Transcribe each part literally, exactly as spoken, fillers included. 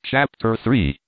Chapter three.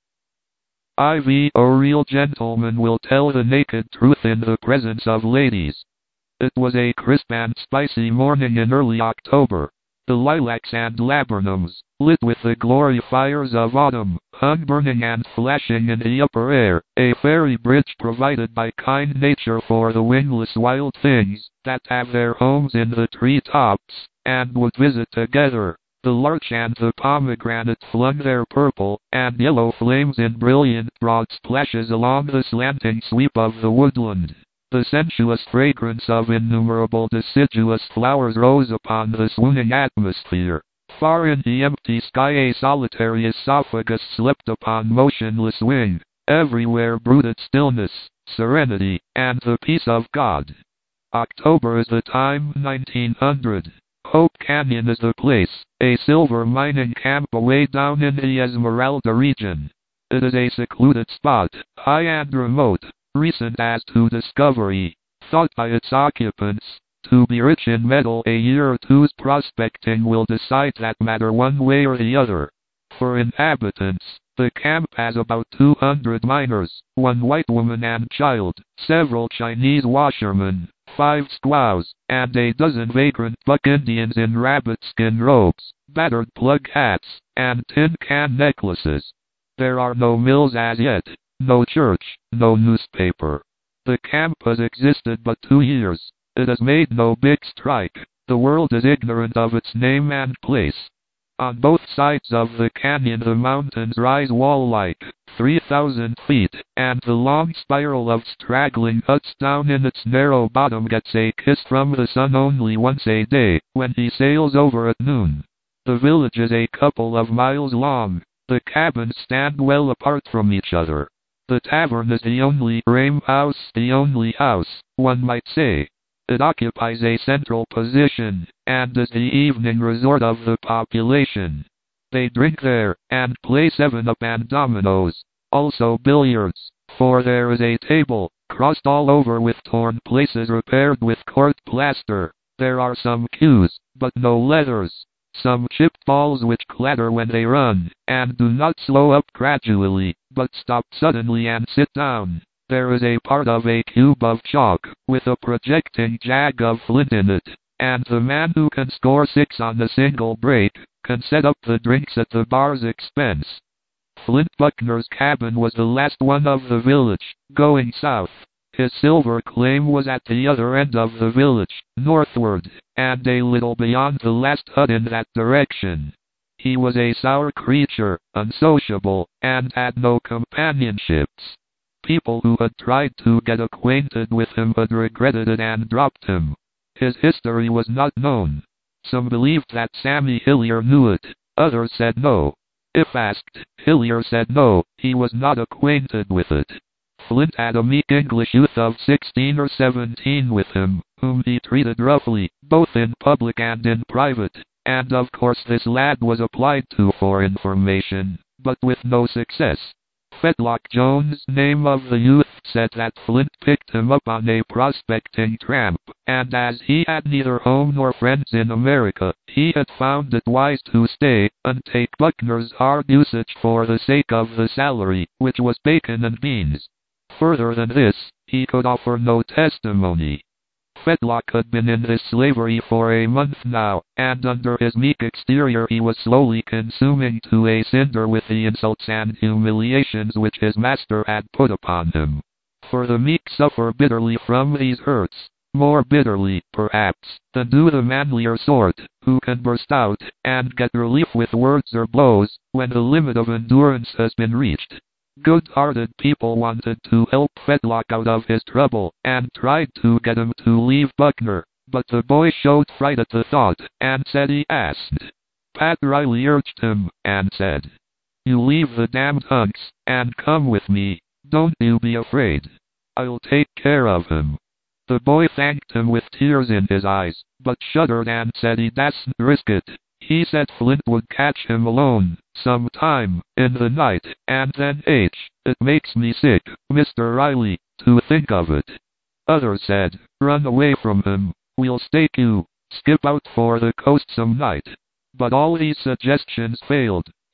Ivy, a real gentleman, will tell the naked truth in the presence of ladies. It was a crisp and spicy morning in early October. The lilacs and laburnums, lit with the glory fires of autumn, hung burning and flashing in the upper air, a fairy bridge provided by kind nature for the wingless wild things that have their homes in the tree-tops, and would visit together. The larch and the pomegranate flung their purple and yellow flames in brilliant broad splashes along the slanting sweep of the woodland. The sensuous fragrance of innumerable deciduous flowers rose upon the swooning atmosphere. Far in the empty sky a solitary esophagus slept upon motionless wing. Everywhere brooded stillness, serenity, and the peace of God. October is the time, nineteen hundred. Hope Canyon is the place, a silver mining camp away down in the Esmeralda region. It is a secluded spot, high and remote, recent as to discovery, thought by its occupants to be rich in metal. A year or two's prospecting will decide that matter one way or the other. For inhabitants, the camp has about two hundred miners, one white woman and child, several Chinese washermen, five squaws, and a dozen vagrant buck Indians in rabbit-skin robes, battered plug hats, and tin can necklaces. There are no mills as yet, no church, no newspaper. The camp has existed but two years. It has made no big strike. The world is ignorant of its name and place. On both sides of the canyon the mountains rise wall-like, three thousand feet, and the long spiral of straggling huts down in its narrow bottom gets a kiss from the sun only once a day, when he sails over at noon. The village is a couple of miles long. The cabins stand well apart from each other. The tavern is the only frame house, the only house, one might say. It occupies a central position, and is the evening resort of the population. They drink there, and play seven-up and dominoes, also billiards, for there is a table, crossed all over with torn places repaired with court plaster. There are some cues, but no leathers. Some chipped balls which clatter when they run, and do not slow up gradually, but stop suddenly and sit down. There is a part of a cube of chalk, with a projecting jag of flint in it, and the man who can score six on a single break, can set up the drinks at the bar's expense. Flint Buckner's cabin was the last one of the village, going south. His silver claim was at the other end of the village, northward, and a little beyond the last hut in that direction. He was a sour creature, unsociable, and had no companionships. People who had tried to get acquainted with him had regretted it and dropped him. His history was not known. Some believed that Sammy Hillier knew it, others said no. If asked, Hillier said no, he was not acquainted with it. Flint had a meek English youth of sixteen or seventeen with him, whom he treated roughly, both in public and in private, and of course this lad was applied to for information, but with no success. Fetlock Jones, name of the youth, said that Flint picked him up on a prospecting tramp, and as he had neither home nor friends in America, he had found it wise to stay and take Buckner's hard usage for the sake of the salary, which was bacon and beans. Further than this, he could offer no testimony. Fetlock had been in this slavery for a month now, and under his meek exterior he was slowly consuming to a cinder with the insults and humiliations which his master had put upon him. For the meek suffer bitterly from these hurts, more bitterly, perhaps, than do the manlier sort, who can burst out and get relief with words or blows, when the limit of endurance has been reached. Good-hearted people wanted to help Fetlock out of his trouble, and tried to get him to leave Buckner, but the boy showed fright at the thought, and said he asked. Pat Riley urged him, and said, "You leave the damned hunks, and come with me. Don't you be afraid. I'll take care of him." The boy thanked him with tears in his eyes, but shuddered and said he dasn't risk it. He said Flint would catch him alone, some time, in the night, and then H, it makes me sick, Mister Riley, to think of it. Others said, run away from him, we'll stake you, skip out for the coast some night. But all these suggestions failed.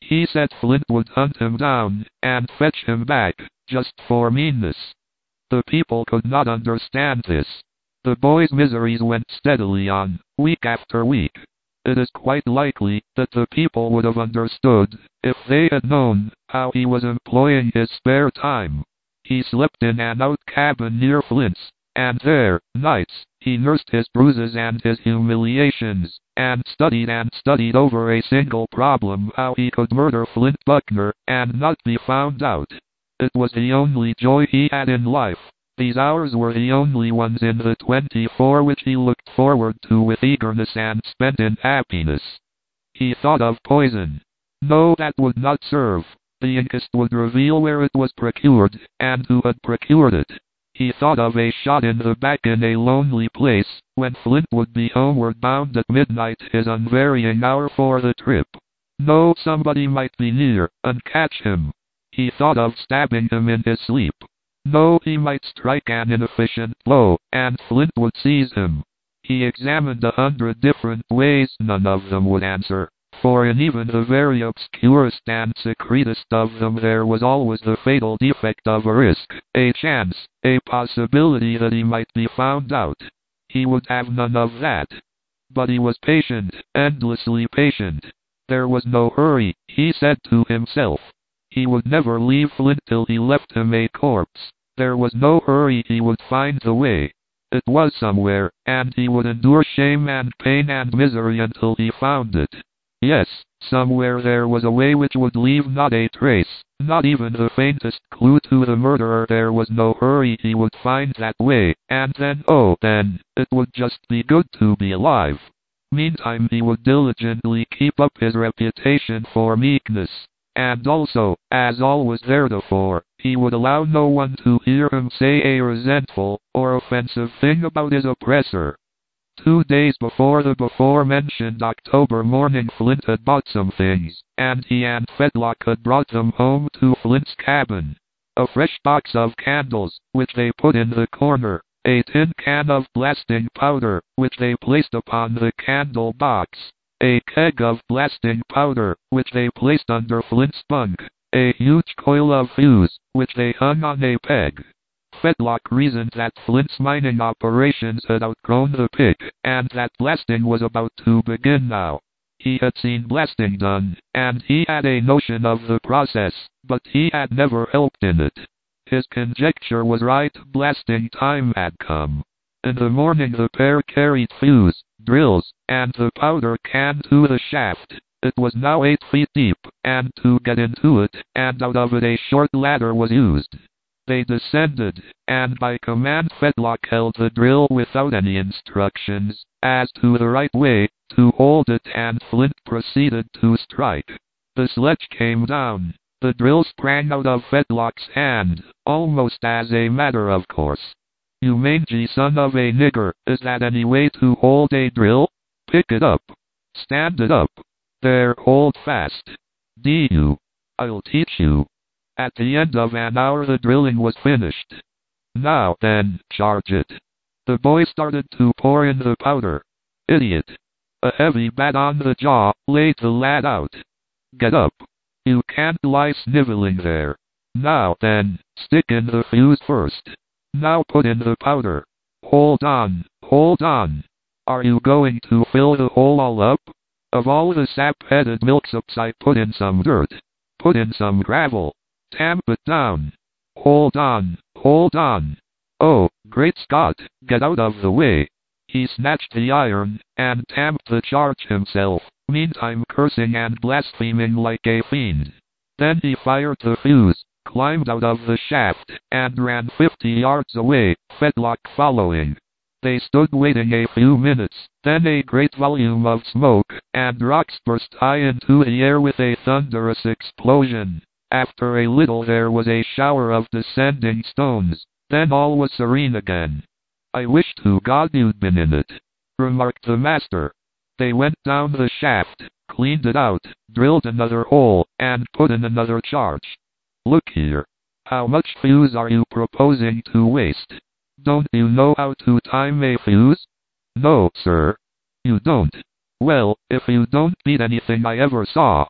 He said Flint would hunt him down and fetch him back, just for meanness. The people could not understand this. The boy's miseries went steadily on, week after week. It is quite likely that the people would have understood if they had known how he was employing his spare time. He slept in an out cabin near Flint's, and there, nights, he nursed his bruises and his humiliations, and studied and studied over a single problem: how he could murder Flint Buckner and not be found out. It was the only joy he had in life. These hours were the only ones in the twenty-four which he looked forward to with eagerness and spent in happiness. He thought of poison. No, that would not serve. The inquest would reveal where it was procured, and who had procured it. He thought of a shot in the back in a lonely place, when Flint would be homeward bound at midnight, his unvarying hour for the trip. No, somebody might be near, and catch him. He thought of stabbing him in his sleep. No, he might strike an inefficient blow, and Flint would seize him. He examined a hundred different ways, none of them would answer. For in even the very obscurest and secretest of them there was always the fatal defect of a risk, a chance, a possibility that he might be found out. He would have none of that. But he was patient, endlessly patient. There was no hurry, he said to himself. He would never leave Flint till he left him a corpse. There was no hurry, he would find the way. It was somewhere, and he would endure shame and pain and misery until he found it. Yes, somewhere there was a way which would leave not a trace, not even the faintest clue to the murderer. There was no hurry, he would find that way, and then, oh, then, it would just be good to be alive. Meantime he would diligently keep up his reputation for meekness. And also, as always theretofore, he would allow no one to hear him say a resentful or offensive thing about his oppressor. Two days before the before-mentioned October morning, Flint had bought some things, and he and Fetlock had brought them home to Flint's cabin. A fresh box of candles, which they put in the corner, a tin can of blasting powder, which they placed upon the candle box, a keg of blasting powder, which they placed under Flint's bunk, a huge coil of fuse, which they hung on a peg. Fetlock reasoned that Flint's mining operations had outgrown the pit, and that blasting was about to begin now. He had seen blasting done, and he had a notion of the process, but he had never helped in it. His conjecture was right, blasting time had come. In the morning the pair carried fuse, drills, and the powder can to the shaft. It was now eight feet deep, and to get into it and out of it a short ladder was used. They descended, and by command Fetlock held the drill without any instructions as to the right way to hold it, and Flint proceeded to strike. The sledge came down. The drill sprang out of Fetlock's hand, almost as a matter of course. "You mangy son of a nigger, is that any way to hold a drill? Pick it up. Stand it up. There, hold fast. D you. I'll teach you." At the end of an hour the drilling was finished. "Now then, charge it." The boy started to pour in the powder. "Idiot." A heavy bat on the jaw laid the lad out. "Get up. You can't lie sniveling there. Now then, stick in the fuse first. Now put in the powder. Hold on, hold on. Are you going to fill the hole all up? Of all the sap-headed milksops, I put in some dirt. Put in some gravel. Tamp it down. Hold on, hold on. Oh, great Scott, get out of the way." He snatched the iron, and tamped the charge himself, meantime cursing and blaspheming like a fiend. Then he fired the fuse, climbed out of the shaft, and ran fifty yards away, Fetlock following. They stood waiting a few minutes, then a great volume of smoke and rocks burst high into the air with a thunderous explosion. After a little there was a shower of descending stones, then all was serene again. "I wish to God you'd been in it," remarked the master. They went down the shaft, cleaned it out, drilled another hole, and put in another charge. "Look here. How much fuse are you proposing to waste? Don't you know how to time a fuse?" "No, sir." "You don't? Well, if you don't beat anything I ever saw."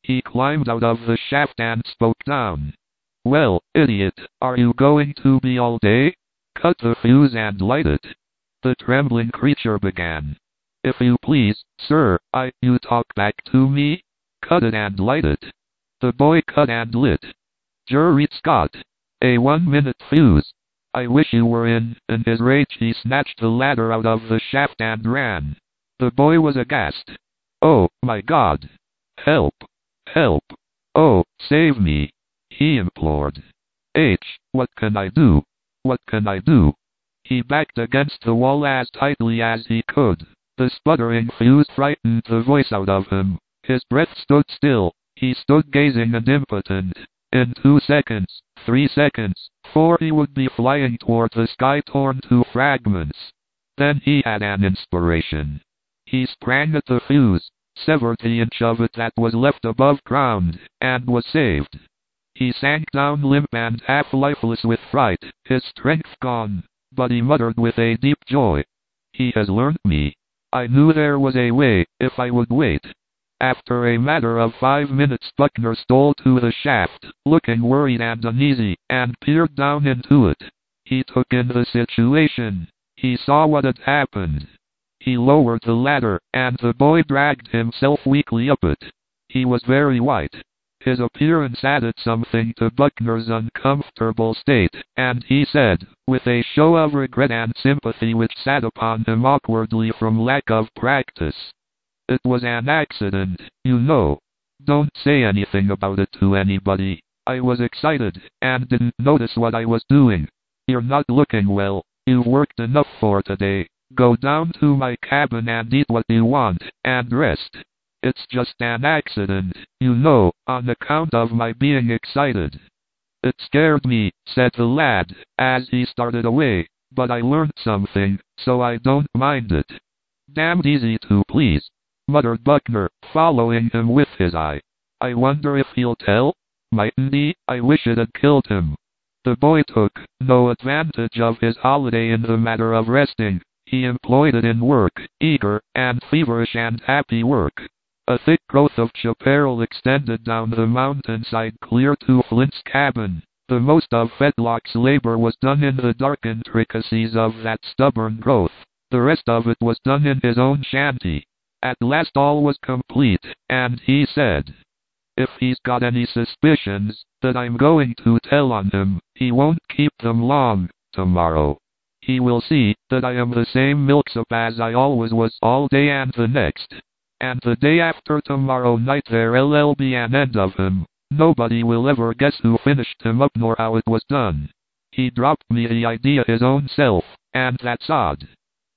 He climbed out of the shaft and spoke down. "Well, idiot, are you going to be all day? Cut the fuse and light it." The trembling creature began. "If you please, sir, I..." "You talk back to me? Cut it and light it." The boy cut and lit. "Jury Scott. A one-minute fuse. I wish you were in." In his rage he snatched the ladder out of the shaft and ran. The boy was aghast. "Oh, my God! Help! Help! Oh, save me!" he implored. "H, what can I do? What can I do?" He backed against the wall as tightly as he could. The sputtering fuse frightened the voice out of him. His breath stood still. He stood gazing and impotent. In two seconds, three seconds, four, he would be flying toward the sky, torn to fragments. Then he had an inspiration. He sprang at the fuse, severed the inch of it that was left above ground, and was saved. He sank down limp and half lifeless with fright, his strength gone, but he muttered with a deep joy, "He has learned me. I knew there was a way, if I would wait." After a matter of five minutes Buckner stole to the shaft, looking worried and uneasy, and peered down into it. He took in the situation. He saw what had happened. He lowered the ladder, and the boy dragged himself weakly up it. He was very white. His appearance added something to Buckner's uncomfortable state, and he said, with a show of regret and sympathy which sat upon him awkwardly from lack of practice, "It was an accident, you know. Don't say anything about it to anybody. I was excited, and didn't notice what I was doing. You're not looking well. You've worked enough for today. Go down to my cabin and eat what you want, and rest. It's just an accident, you know, on account of my being excited." "It scared me," said the lad, as he started away, "but I learned something, so I don't mind it." "Damned easy to please," muttered Buckner, following him with his eye. "I wonder if he'll tell? Mightn't he? I wish it had killed him." The boy took no advantage of his holiday in the matter of resting. He employed it in work, eager and feverish and happy work. A thick growth of chaparral extended down the mountainside clear to Flint's cabin. The most of Fetlock's labor was done in the dark intricacies of that stubborn growth. The rest of it was done in his own shanty. At last all was complete, and he said, "If he's got any suspicions that I'm going to tell on him, he won't keep them long. Tomorrow he will see that I am the same milksop as I always was all day and the next. And the day after tomorrow night there'll be an end of him. Nobody will ever guess who finished him up nor how it was done. He dropped me the idea his own self, and that's odd."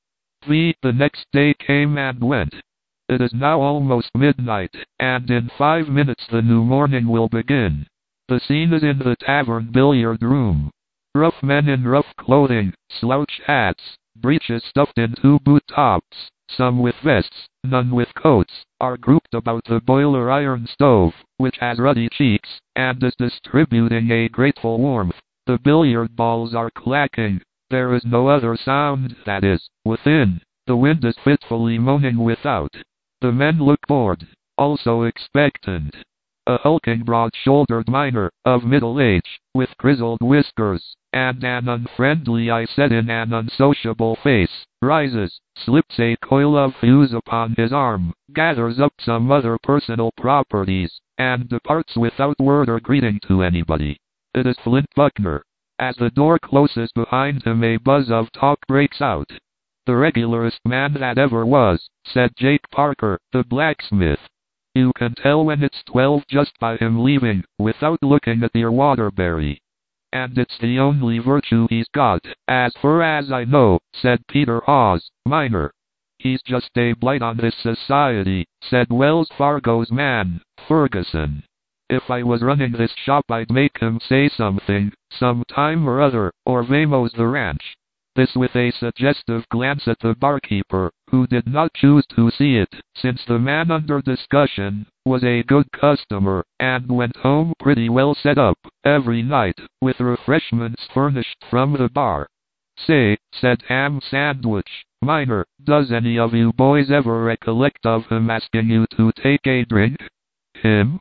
The, the next day came and went. It is now almost midnight, and in five minutes the new morning will begin. The scene is in the tavern billiard room. Rough men in rough clothing, slouch hats, breeches stuffed into boot tops, some with vests, none with coats, are grouped about the boiler iron stove, which has ruddy cheeks, and is distributing a grateful warmth. The billiard balls are clacking. There is no other sound, that is, within. The wind is fitfully moaning without. The men look bored, also expectant. A hulking broad-shouldered miner, of middle age, with grizzled whiskers, and an unfriendly eye set in an unsociable face, rises, slips a coil of fuse upon his arm, gathers up some other personal properties, and departs without word or greeting to anybody. It is Flint Buckner. As the door closes behind him a buzz of talk breaks out. "The regularest man that ever was," said Jake Parker, the blacksmith. "You can tell when it's twelve just by him leaving, without looking at your Waterbury. And it's the only virtue he's got, as far as I know," said Peter Hawes, miner. "He's just a blight on this society," said Wells Fargo's man, Ferguson. "If I was running this shop I'd make him say something, some time or other, or Vamos the ranch." This with a suggestive glance at the barkeeper, who did not choose to see it, since the man under discussion was a good customer, and went home pretty well set up, every night, with refreshments furnished from the bar. "Say," said Ham Sandwich, miner, "does any of you boys ever recollect of him asking you to take a drink?" "Him?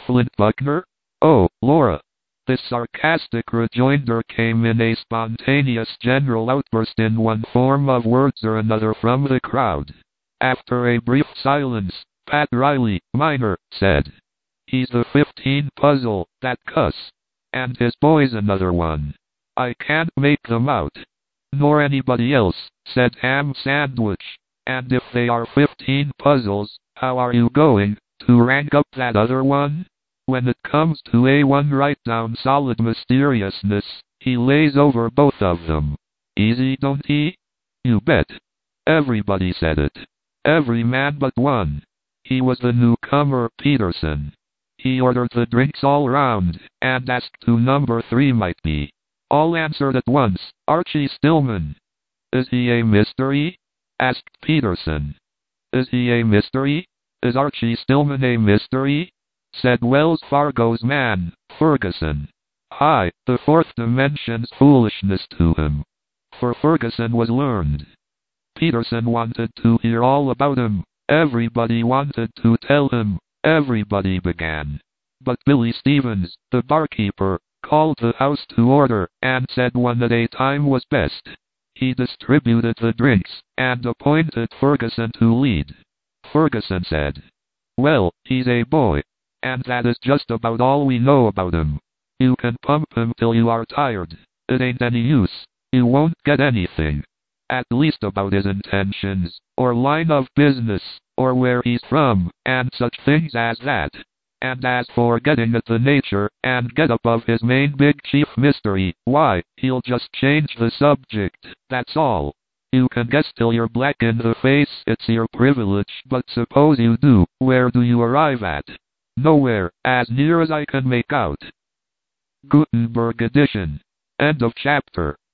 Flint Buckner? Oh, Laura. This sarcastic rejoinder came in a spontaneous general outburst in one form of words or another from the crowd. After a brief silence, Pat Riley, Minor, said, "He's the fifteen puzzle, that cuss. And his boy's another one. I can't make them out." "Nor anybody else," said Ham Sandwich. "And if they are fifteen puzzles, how are you going to rank up that other one? When it comes to A one, write down solid mysteriousness, he lays over both of them. Easy, don't he?" "You bet." Everybody said it. Every man but one. He was the newcomer, Peterson. He ordered the drinks all round, and asked who number three might be. All answered at once, "Archie Stillman." "Is he a mystery?" asked Peterson. "Is he a mystery? Is Archie Stillman a mystery?" said Wells Fargo's man, Ferguson. Hi, the fourth dimension's foolishness to him. For Ferguson was learned. Peterson wanted to hear all about him. Everybody wanted to tell him. Everybody began. But Billy Stevens, the barkeeper, called the house to order, and said one at a time was best. He distributed the drinks, and appointed Ferguson to lead. Ferguson said, "Well, he's a boy. And that is just about all we know about him. You can pump him till you are tired. It ain't any use. You won't get anything. At least about his intentions, or line of business, or where he's from, and such things as that. And as for getting at the nature and get-up of his main big chief mystery, why, he'll just change the subject, that's all. You can guess till you're black in the face, it's your privilege, but suppose you do, where do you arrive at? Nowhere, as near as I can make out." Gutenberg edition. End of chapter.